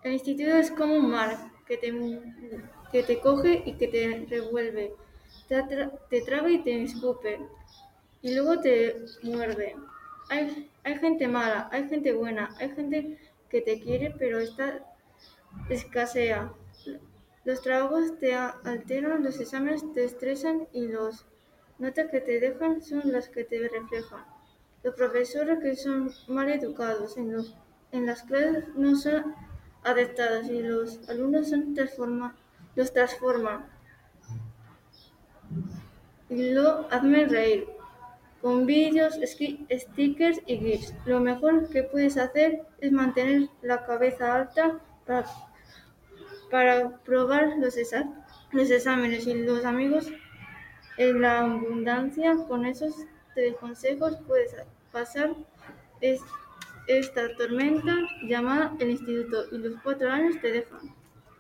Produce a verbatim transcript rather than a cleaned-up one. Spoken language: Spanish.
El instituto es como un mar que te, que te coge y que te revuelve, te, atra- te traga y te escupe, y luego te muerde. Hay, hay gente mala, hay gente buena, hay gente que te quiere, pero está escasea. Los trabajos te a- alteran, los exámenes te estresan y las notas que te dejan son las que te reflejan. Los profesores que son mal educados en, los, en las clases no son adaptados y los alumnos son transforma, los transforman y lo hacen reír con vídeos, esqui- stickers y GIFs. Lo mejor que puedes hacer es mantener la cabeza alta para, para probar los, exa- los exámenes y los amigos en la abundancia. Con esos tres consejos puedes pasar es- esta tormenta llamada el instituto y los cuatro años te dejan.